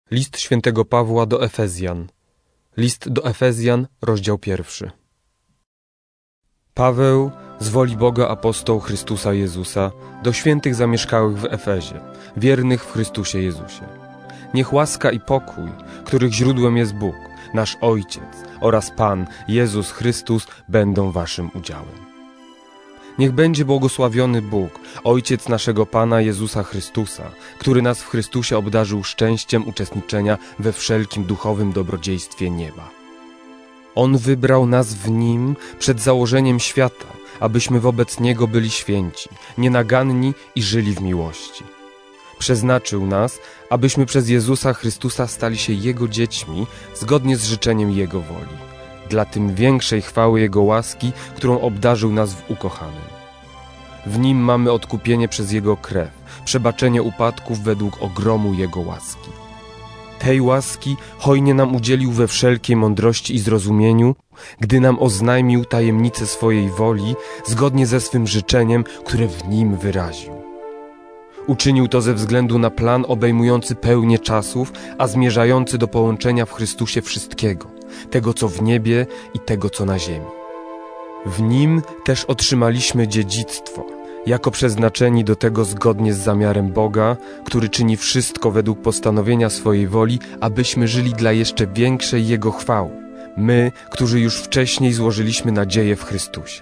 List świętego Pawła do Efezjan. List do Efezjan, rozdział 1. Paweł, z woli Boga apostoł Chrystusa Jezusa, do świętych zamieszkałych w Efezie, wiernych w Chrystusie Jezusie. Niech łaska i pokój, których źródłem jest Bóg, nasz Ojciec oraz Pan Jezus Chrystus, będą waszym udziałem. Niech będzie błogosławiony Bóg, Ojciec naszego Pana Jezusa Chrystusa, który nas w Chrystusie obdarzył szczęściem uczestniczenia we wszelkim duchowym dobrodziejstwie nieba. On wybrał nas w Nim przed założeniem świata, abyśmy wobec Niego byli święci, nienaganni i żyli w miłości. Przeznaczył nas, abyśmy przez Jezusa Chrystusa stali się Jego dziećmi, zgodnie z życzeniem Jego woli, dla tym większej chwały Jego łaski, którą obdarzył nas w ukochanym. W Nim mamy odkupienie przez Jego krew, przebaczenie upadków według ogromu Jego łaski. Tej łaski hojnie nam udzielił we wszelkiej mądrości i zrozumieniu, gdy nam oznajmił tajemnicę swojej woli, zgodnie ze swym życzeniem, które w Nim wyraził. Uczynił to ze względu na plan obejmujący pełnię czasów, a zmierzający do połączenia w Chrystusie wszystkiego, tego co w niebie i tego co na ziemi. W Nim też otrzymaliśmy dziedzictwo, jako przeznaczeni do tego zgodnie z zamiarem Boga, który czyni wszystko według postanowienia swojej woli, abyśmy żyli dla jeszcze większej Jego chwały, my, którzy już wcześniej złożyliśmy nadzieję w Chrystusie.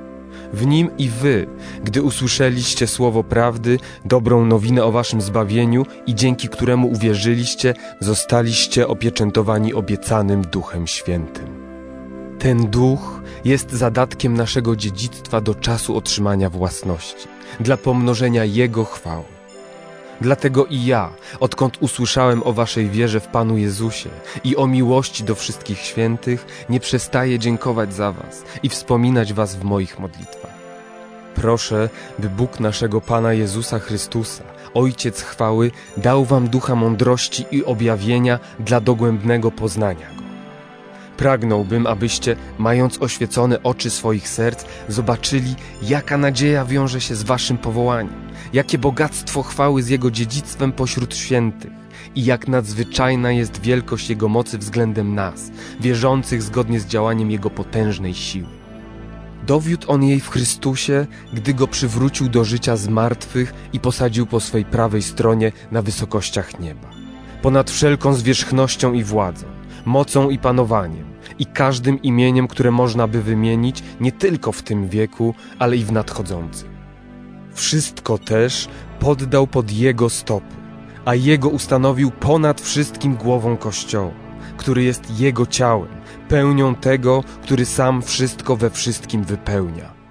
W Nim i wy, gdy usłyszeliście słowo prawdy, dobrą nowinę o waszym zbawieniu i dzięki któremu uwierzyliście, zostaliście opieczętowani obiecanym Duchem Świętym. Ten Duch jest zadatkiem naszego dziedzictwa do czasu otrzymania własności, dla pomnożenia Jego chwały. Dlatego i ja, odkąd usłyszałem o waszej wierze w Panu Jezusie i o miłości do wszystkich świętych, nie przestaję dziękować za was i wspominać was w moich modlitwach. Proszę, by Bóg naszego Pana Jezusa Chrystusa, Ojciec chwały, dał wam ducha mądrości i objawienia dla dogłębnego poznania Go. Pragnąłbym, abyście, mając oświecone oczy swoich serc, zobaczyli, jaka nadzieja wiąże się z waszym powołaniem, jakie bogactwo chwały z Jego dziedzictwem pośród świętych i jak nadzwyczajna jest wielkość Jego mocy względem nas, wierzących zgodnie z działaniem Jego potężnej siły. Dowiódł On jej w Chrystusie, gdy Go przywrócił do życia z martwych i posadził po swej prawej stronie na wysokościach nieba, ponad wszelką zwierzchnością i władzą, mocą i panowaniem i każdym imieniem, które można by wymienić nie tylko w tym wieku, ale i w nadchodzącym. Wszystko też poddał pod Jego stopy, a Jego ustanowił ponad wszystkim głową Kościoła, który jest Jego ciałem, pełnią tego, który sam wszystko we wszystkim wypełnia.